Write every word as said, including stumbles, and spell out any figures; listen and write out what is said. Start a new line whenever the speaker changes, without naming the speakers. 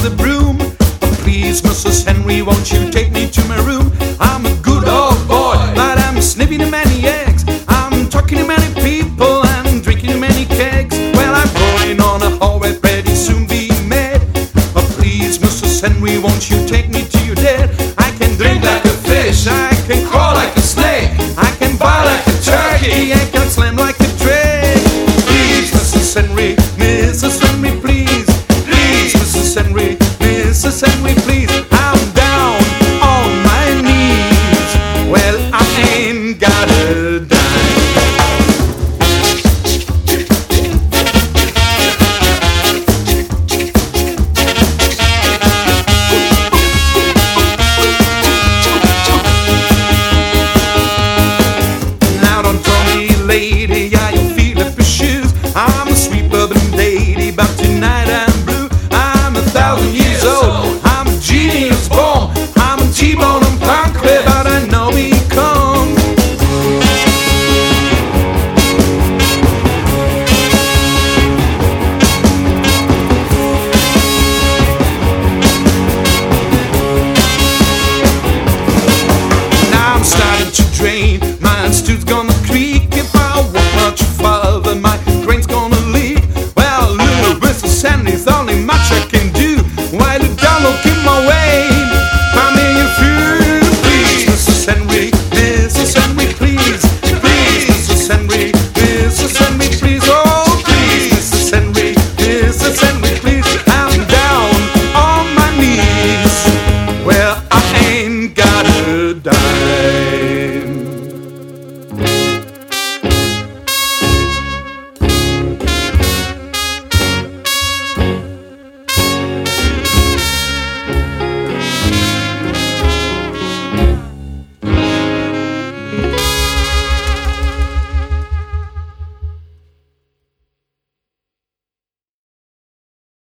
with a broom. Oh, please, Missus Henry, won't you take me to my room? I'm a good old boy, but I'm sniffing too many eggs. I'm talking to many people, I'm drinking too many kegs. Well, I'm going on a hallway, pretty soon be mad. Oh, please, Missus Henry, won't you take me